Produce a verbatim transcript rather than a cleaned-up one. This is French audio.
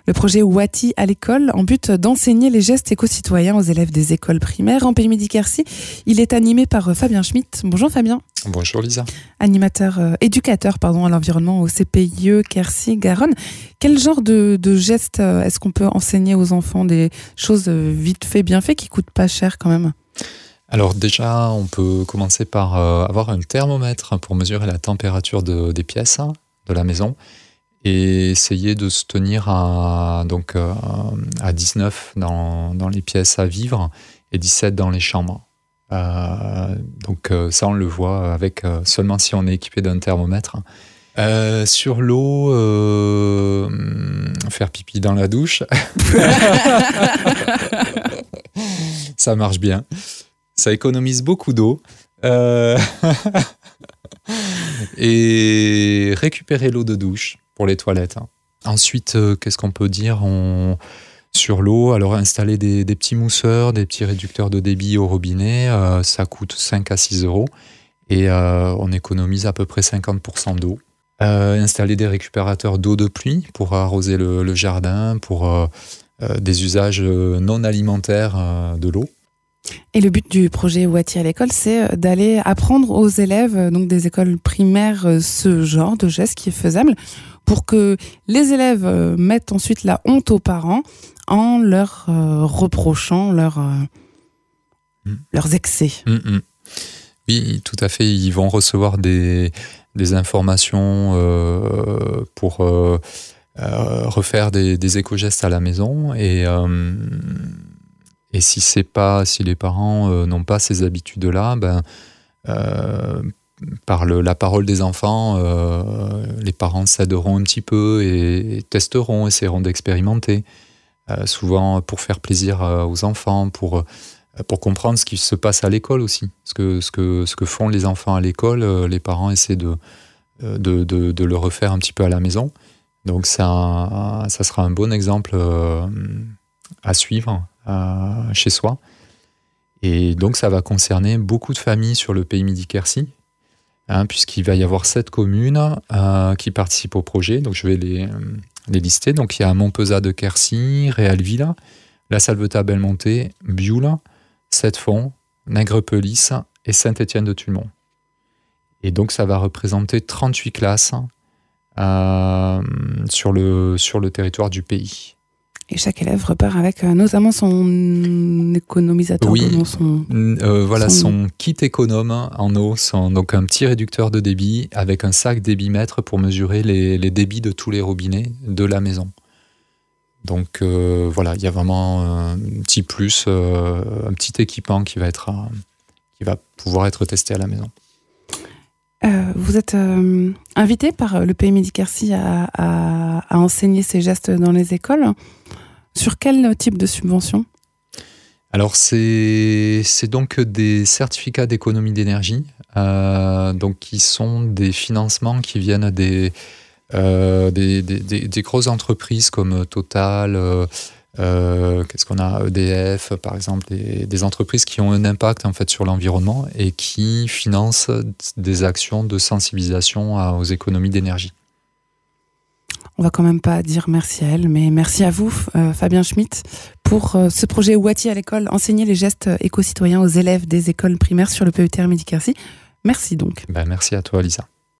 Le projet Wati à l'école, en but d'enseigner les gestes éco-citoyens aux élèves des écoles primaires en Pays Midi-Quercy. Il est animé par Fabien Schmitt. Bonjour Fabien. Bonjour Lisa. Animateur, euh, éducateur pardon, à l'environnement au C P I E Quercy-Garonne. Quel genre de, de gestes est-ce qu'on peut enseigner aux enfants? Des choses vite fait, bien fait, qui coûtent pas cher quand même? Alors déjà, on peut commencer par euh, avoir un thermomètre pour mesurer la température de, des pièces de la maison et essayer de se tenir à, donc, euh, à dix-neuf dans, dans les pièces à vivre et dix-sept dans les chambres. Euh, donc euh, ça, on le voit avec euh, seulement si on est équipé d'un thermomètre. Euh, sur l'eau, euh, faire pipi dans la douche, ça marche bien. Ça économise beaucoup d'eau. Euh... et récupérer l'eau de douche pour les toilettes. Ensuite, euh, qu'est-ce qu'on peut dire on... sur l'eau? Alors, installer des, des petits mousseurs, des petits réducteurs de débit au robinet, euh, ça coûte cinq à six euros et euh, on économise à peu près cinquante pour cent d'eau. Euh, installer des récupérateurs d'eau de pluie pour arroser le, le jardin, pour euh, euh, des usages non alimentaires euh, de l'eau. Et le but du projet Wati à l'école, c'est d'aller apprendre aux élèves donc des écoles primaires ce genre de geste qui est faisable pour que les élèves mettent ensuite la honte aux parents en leur euh, reprochant leur, euh, mmh. leurs excès. Mmh, mmh. Oui, tout à fait. Ils vont recevoir des, des informations euh, pour euh, euh, refaire des, des éco-gestes à la maison et... Euh, Et si c'est pas, si les parents euh, n'ont pas ces habitudes-là, ben, euh, par le, la parole des enfants, euh, les parents s'aideront un petit peu et, et testeront, essaieront d'expérimenter, euh, souvent pour faire plaisir euh, aux enfants, pour, euh, pour comprendre ce qui se passe à l'école aussi. Ce que, ce que, ce que font les enfants à l'école, euh, les parents essaient de, de, de, de le refaire un petit peu à la maison. Donc ça, ça sera un bon exemple euh, à suivre. Euh, chez soi. Et donc, ça va concerner beaucoup de familles sur le Pays Midi-Quercy, hein, puisqu'il va y avoir sept communes euh, qui participent au projet. Donc, je vais les, euh, les lister. Donc, il y a Montpezat de Quercy, Réalville, La Salvetat-Belmonté, Bioul, Sept-Fonds, Nègrepelisse et Saint-Étienne de Tulmont. Et donc, ça va représenter trente-huit classes euh, sur, le, sur le territoire du pays. Et chaque élève repart avec euh, notamment son économisateur. Oui, de son, euh, voilà son... son kit économe en eau, son, donc un petit réducteur de débit avec un sac débitmètre pour mesurer les, les débits de tous les robinets de la maison. Donc euh, voilà, il y a vraiment un petit plus, euh, un petit équipement qui va, être, euh, qui va pouvoir être testé à la maison. Euh, vous êtes euh, invité par le Pays Midi-Quercy à, à, à enseigner ces gestes dans les écoles. Sur quel type de subvention? Alors, c'est, c'est donc des certificats d'économie d'énergie, euh, donc qui sont des financements qui viennent des, euh, des, des, des, des grosses entreprises comme Total, euh, euh, qu'est-ce qu'on a, E D F par exemple, des, des entreprises qui ont un impact en fait sur l'environnement et qui financent des actions de sensibilisation à, aux économies d'énergie. On va quand même pas dire merci à elle, mais merci à vous, euh, Fabien Schmitt, pour euh, ce projet Wati à l'école, enseigner les gestes éco-citoyens aux élèves des écoles primaires sur le P E T R Midi-Quercy. Merci donc. Ben, merci à toi, Lisa.